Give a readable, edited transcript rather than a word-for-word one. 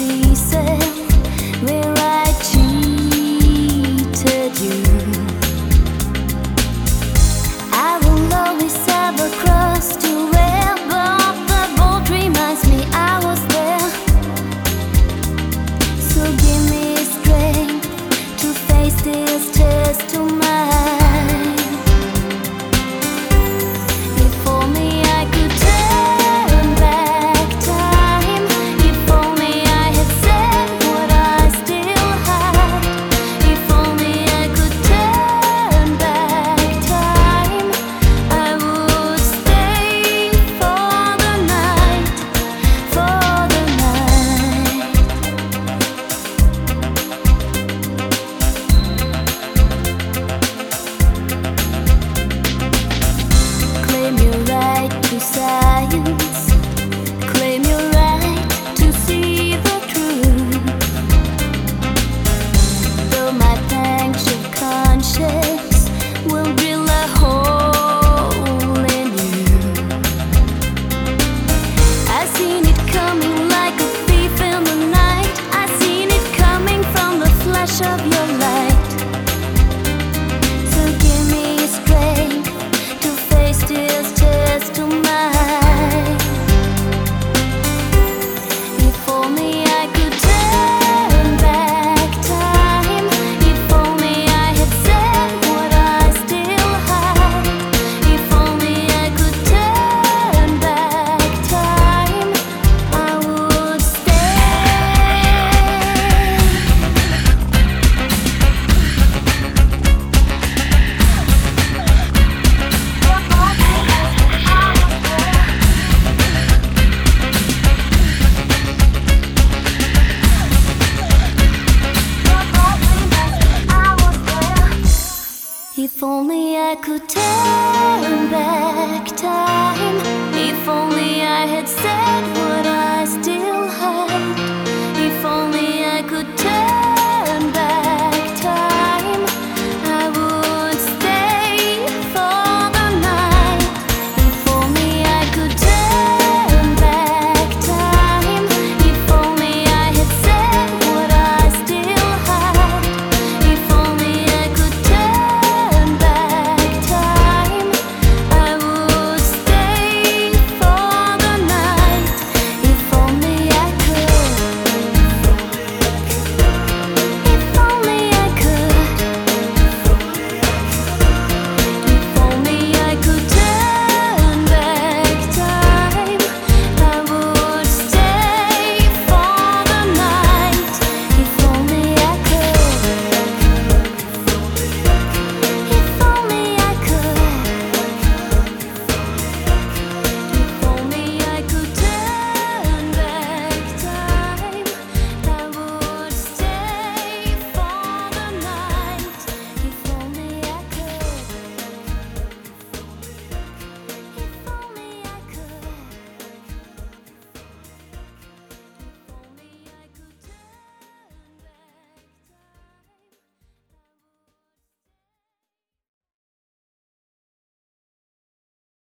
pieces where I cheated you. I will always have a cross to wear, but the bolt reminds me I was there. So give me strength to face this test to mine. If only I could turn back time. If only I had said what I still had. If only I could turn back time, I would stay for the night, for the night. Claim your right to science. Claim your right to see the truth. Though my punctured conscience will drill a hole in you. I seen it coming like a thief in the night. I seen it coming from the flash of your light. So give me strength to face this test to mine. If only I could turn back time. If only I had said what I still had. If only I could turn back time, I would stay. If only I could turn back time. If only I had said what I still